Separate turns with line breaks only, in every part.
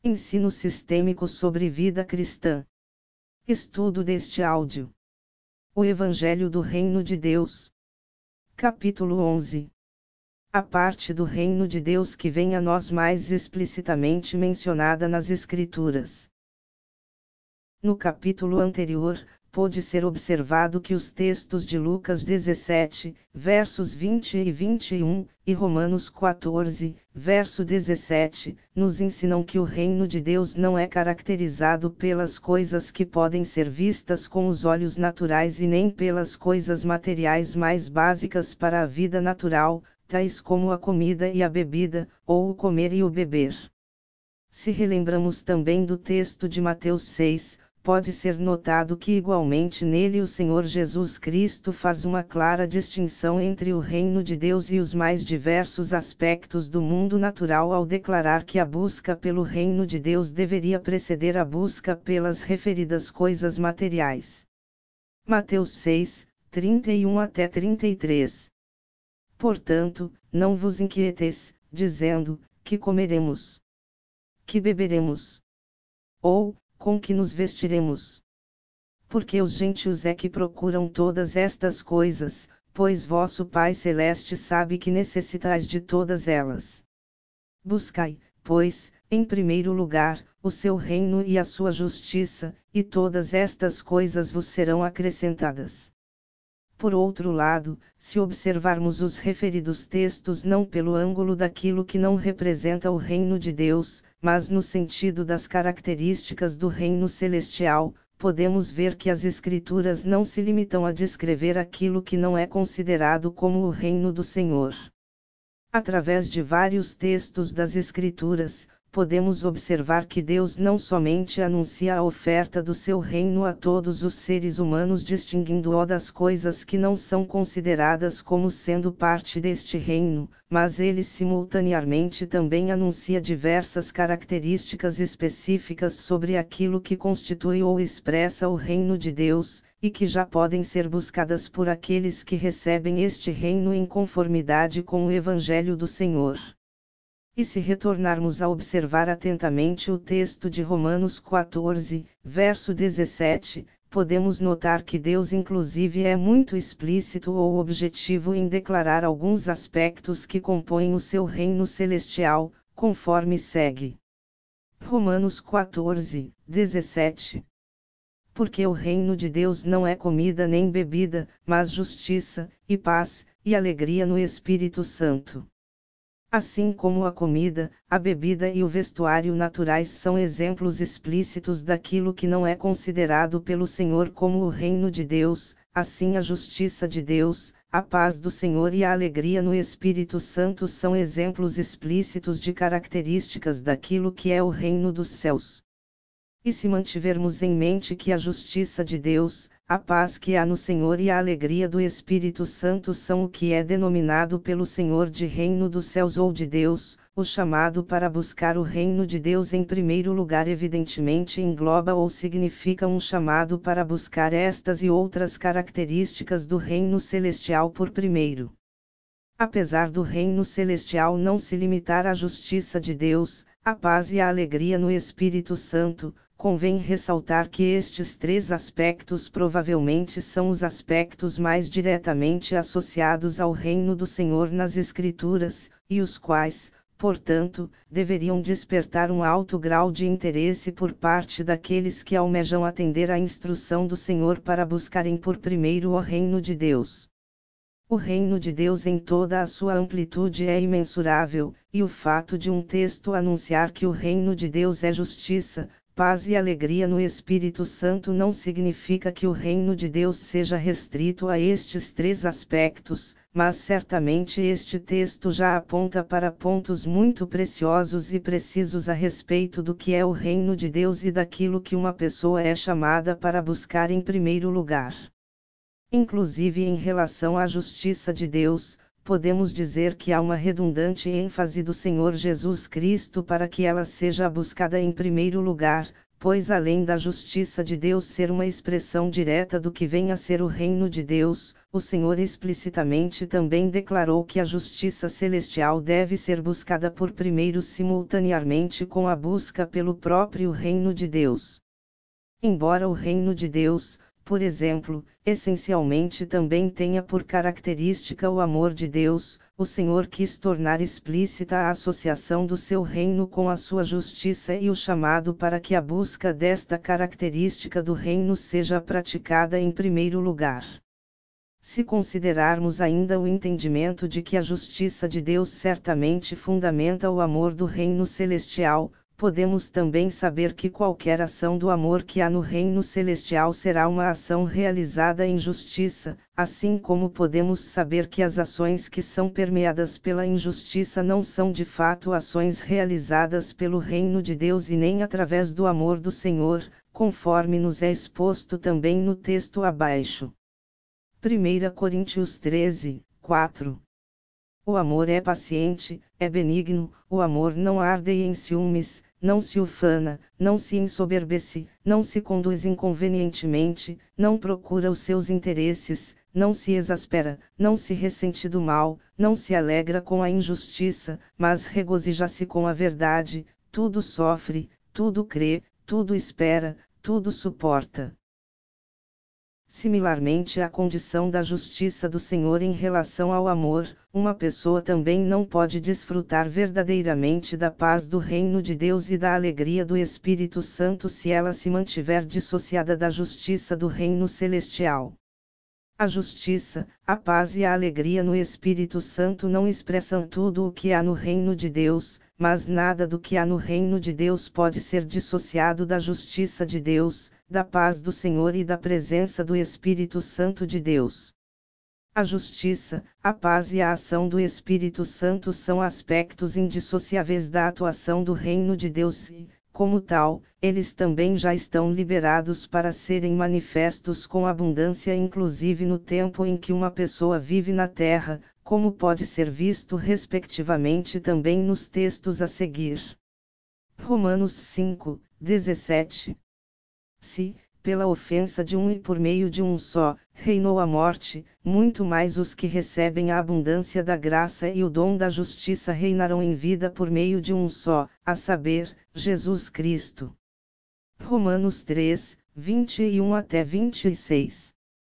Ensino sistêmico sobre vida cristã. Estudo deste áudio. O Evangelho do Reino de Deus. Capítulo 11. A parte do Reino de Deus que vem a nós mais explicitamente mencionada nas Escrituras. No capítulo anterior, pôde ser observado que os textos de Lucas 17, versos 20 e 21, e Romanos 14, verso 17, nos ensinam que o reino de Deus não é caracterizado pelas coisas que podem ser vistas com os olhos naturais e nem pelas coisas materiais mais básicas para a vida natural, tais como a comida e a bebida, ou o comer e o beber. Se relembramos também do texto de Mateus 6, pode ser notado que igualmente nele o Senhor Jesus Cristo faz uma clara distinção entre o reino de Deus e os mais diversos aspectos do mundo natural ao declarar que a busca pelo reino de Deus deveria preceder a busca pelas referidas coisas materiais. Mateus 6, 31 até 33. Portanto, não vos inquieteis, dizendo, que comeremos? Que beberemos? Ou, com que nos vestiremos? Porque os gentios é que procuram todas estas coisas, pois vosso Pai Celeste sabe que necessitais de todas elas. Buscai, pois, em primeiro lugar, o seu reino e a sua justiça, e todas estas coisas vos serão acrescentadas. Por outro lado, se observarmos os referidos textos não pelo ângulo daquilo que não representa o reino de Deus, mas no sentido das características do reino celestial, podemos ver que as Escrituras não se limitam a descrever aquilo que não é considerado como o reino do Senhor. Através de vários textos das Escrituras, podemos observar que Deus não somente anuncia a oferta do seu reino a todos os seres humanos, distinguindo-o das coisas que não são consideradas como sendo parte deste reino, mas ele simultaneamente também anuncia diversas características específicas sobre aquilo que constitui ou expressa o reino de Deus, e que já podem ser buscadas por aqueles que recebem este reino em conformidade com o Evangelho do Senhor. E se retornarmos a observar atentamente o texto de Romanos 14, verso 17, podemos notar que Deus inclusive é muito explícito ou objetivo em declarar alguns aspectos que compõem o seu reino celestial, conforme segue. Romanos 14, 17. Porque o reino de Deus não é comida nem bebida, mas justiça, e paz, e alegria no Espírito Santo. Assim como a comida, a bebida e o vestuário naturais são exemplos explícitos daquilo que não é considerado pelo Senhor como o reino de Deus, assim a justiça de Deus, a paz do Senhor e a alegria no Espírito Santo são exemplos explícitos de características daquilo que é o reino dos céus. E se mantivermos em mente que a justiça de Deus, a paz que há no Senhor e a alegria do Espírito Santo são o que é denominado pelo Senhor de reino dos céus ou de Deus, o chamado para buscar o reino de Deus em primeiro lugar evidentemente engloba ou significa um chamado para buscar estas e outras características do reino celestial por primeiro. Apesar do reino celestial não se limitar à justiça de Deus, a paz e a alegria no Espírito Santo, convém ressaltar que estes três aspectos provavelmente são os aspectos mais diretamente associados ao reino do Senhor nas Escrituras, e os quais, portanto, deveriam despertar um alto grau de interesse por parte daqueles que almejam atender à instrução do Senhor para buscarem por primeiro o reino de Deus. O reino de Deus em toda a sua amplitude é imensurável, e o fato de um texto anunciar que o reino de Deus é justiça, paz e alegria no Espírito Santo não significa que o reino de Deus seja restrito a estes três aspectos, mas certamente este texto já aponta para pontos muito preciosos e precisos a respeito do que é o reino de Deus e daquilo que uma pessoa é chamada para buscar em primeiro lugar. Inclusive em relação à justiça de Deus, podemos dizer que há uma redundante ênfase do Senhor Jesus Cristo para que ela seja buscada em primeiro lugar, pois além da justiça de Deus ser uma expressão direta do que vem a ser o reino de Deus, o Senhor explicitamente também declarou que a justiça celestial deve ser buscada por primeiro simultaneamente com a busca pelo próprio reino de Deus. Embora o reino de Deus, por exemplo, essencialmente também tenha por característica o amor de Deus, o Senhor quis tornar explícita a associação do seu reino com a sua justiça e o chamado para que a busca desta característica do reino seja praticada em primeiro lugar. Se considerarmos ainda o entendimento de que a justiça de Deus certamente fundamenta o amor do reino celestial, podemos também saber que qualquer ação do amor que há no reino celestial será uma ação realizada em justiça, assim como podemos saber que as ações que são permeadas pela injustiça não são de fato ações realizadas pelo reino de Deus e nem através do amor do Senhor, conforme nos é exposto também no texto abaixo. 1 Coríntios 13, 4. O amor é paciente, é benigno, o amor não arde em ciúmes, não se ufana, não se ensoberbece, não se conduz inconvenientemente, não procura os seus interesses, não se exaspera, não se ressente do mal, não se alegra com a injustiça, mas regozija-se com a verdade, tudo sofre, tudo crê, tudo espera, tudo suporta. Similarmente à condição da justiça do Senhor em relação ao amor, uma pessoa também não pode desfrutar verdadeiramente da paz do reino de Deus e da alegria do Espírito Santo se ela se mantiver dissociada da justiça do reino celestial. A justiça, a paz e a alegria no Espírito Santo não expressam tudo o que há no reino de Deus, mas nada do que há no reino de Deus pode ser dissociado da justiça de Deus, da paz do Senhor e da presença do Espírito Santo de Deus. A justiça, a paz e a ação do Espírito Santo são aspectos indissociáveis da atuação do reino de Deus e, como tal, eles também já estão liberados para serem manifestos com abundância inclusive no tempo em que uma pessoa vive na terra, como pode ser visto respectivamente também nos textos a seguir. Romanos 5, 17. Se, pela ofensa de um e por meio de um só, reinou a morte, muito mais os que recebem a abundância da graça e o dom da justiça reinarão em vida por meio de um só, a saber, Jesus Cristo. Romanos 3, 21 até 26.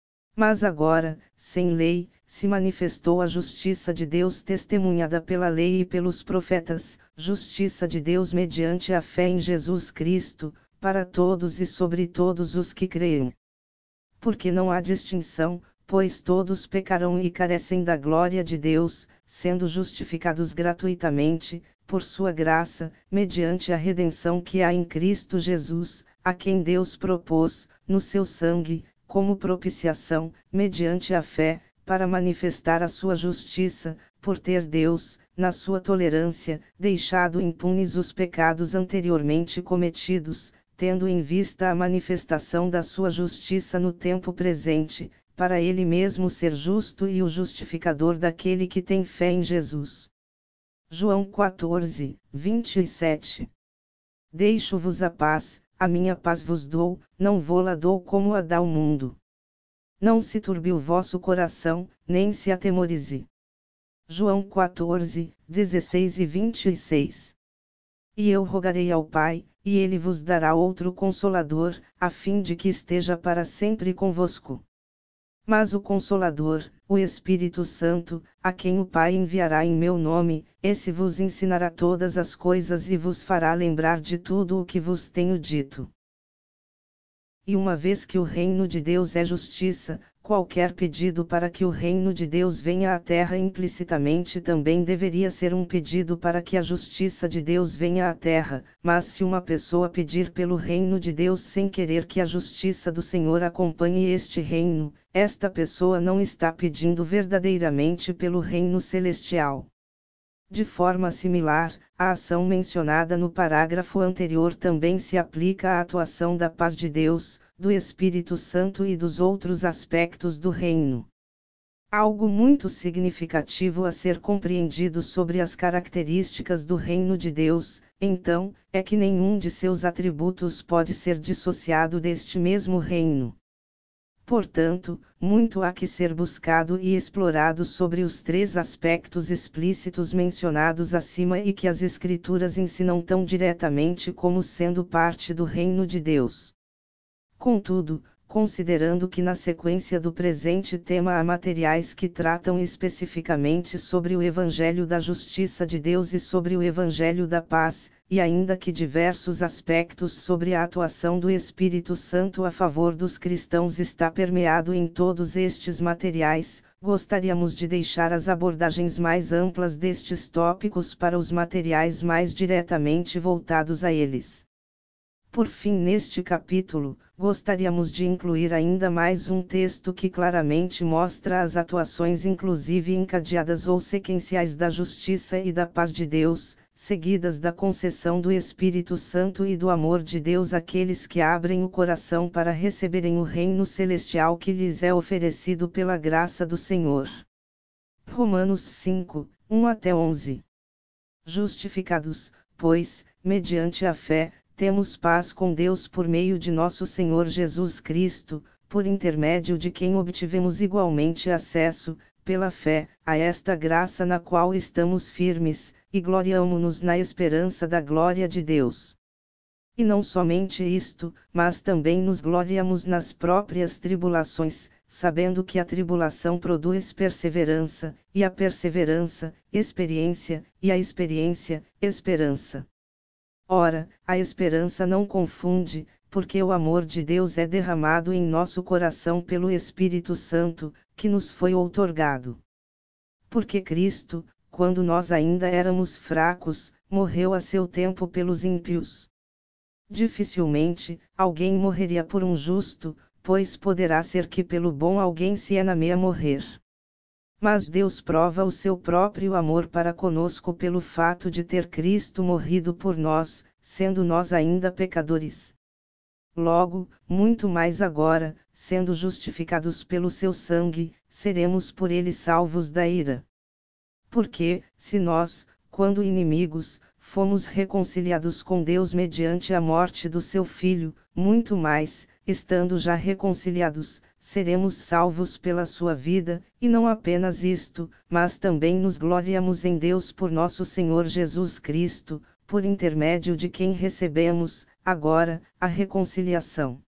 Mas agora, sem lei, se manifestou a justiça de Deus testemunhada pela lei e pelos profetas, justiça de Deus mediante a fé em Jesus Cristo, para todos e sobre todos os que creem. Porque não há distinção, pois todos pecaram e carecem da glória de Deus, sendo justificados gratuitamente, por sua graça, mediante a redenção que há em Cristo Jesus, a quem Deus propôs, no seu sangue, como propiciação, mediante a fé, para manifestar a sua justiça, por ter Deus, na sua tolerância, deixado impunes os pecados anteriormente cometidos, tendo em vista a manifestação da sua justiça no tempo presente, para ele mesmo ser justo e o justificador daquele que tem fé em Jesus. João 14, 27. Deixo-vos a paz, a minha paz vos dou, não vô-la dou como a dá o mundo. Não se turbe o vosso coração, nem se atemorize. João 14, 16 e 26. E eu rogarei ao Pai, e ele vos dará outro Consolador, a fim de que esteja para sempre convosco. Mas o Consolador, o Espírito Santo, a quem o Pai enviará em meu nome, esse vos ensinará todas as coisas e vos fará lembrar de tudo o que vos tenho dito. E uma vez que o reino de Deus é justiça, qualquer pedido para que o reino de Deus venha à terra implicitamente também deveria ser um pedido para que a justiça de Deus venha à terra, mas se uma pessoa pedir pelo reino de Deus sem querer que a justiça do Senhor acompanhe este reino, esta pessoa não está pedindo verdadeiramente pelo reino celestial. De forma similar, a ação mencionada no parágrafo anterior também se aplica à atuação da paz de Deus, do Espírito Santo e dos outros aspectos do reino. Algo muito significativo a ser compreendido sobre as características do reino de Deus, então, é que nenhum de seus atributos pode ser dissociado deste mesmo reino. Portanto, muito há que ser buscado e explorado sobre os três aspectos explícitos mencionados acima e que as Escrituras ensinam tão diretamente como sendo parte do reino de Deus. Contudo, considerando que na sequência do presente tema há materiais que tratam especificamente sobre o Evangelho da Justiça de Deus e sobre o Evangelho da Paz, e ainda que diversos aspectos sobre a atuação do Espírito Santo a favor dos cristãos está permeado em todos estes materiais, gostaríamos de deixar as abordagens mais amplas destes tópicos para os materiais mais diretamente voltados a eles. Por fim, neste capítulo, gostaríamos de incluir ainda mais um texto que claramente mostra as atuações inclusive encadeadas ou sequenciais da justiça e da paz de Deus, seguidas da concessão do Espírito Santo e do amor de Deus àqueles que abrem o coração para receberem o reino celestial que lhes é oferecido pela graça do Senhor. Romanos 5, 1-11. Justificados, pois, mediante a fé, temos paz com Deus por meio de nosso Senhor Jesus Cristo, por intermédio de quem obtivemos igualmente acesso, pela fé, a esta graça na qual estamos firmes, e gloriamo-nos na esperança da glória de Deus. E não somente isto, mas também nos gloriamos nas próprias tribulações, sabendo que a tribulação produz perseverança, e a perseverança, experiência, e a experiência, esperança. Ora, a esperança não confunde, porque o amor de Deus é derramado em nosso coração pelo Espírito Santo, que nos foi outorgado. Porque Cristo, quando nós ainda éramos fracos, morreu a seu tempo pelos ímpios. Dificilmente, alguém morreria por um justo, pois poderá ser que pelo bom alguém se enameia morrer. Mas Deus prova o seu próprio amor para conosco pelo fato de ter Cristo morrido por nós, sendo nós ainda pecadores. Logo, muito mais agora, sendo justificados pelo seu sangue, seremos por ele salvos da ira. Porque, se nós, quando inimigos, fomos reconciliados com Deus mediante a morte do seu Filho, muito mais, estando já reconciliados, seremos salvos pela sua vida, e não apenas isto, mas também nos gloriamos em Deus por nosso Senhor Jesus Cristo, por intermédio de quem recebemos, agora, a reconciliação.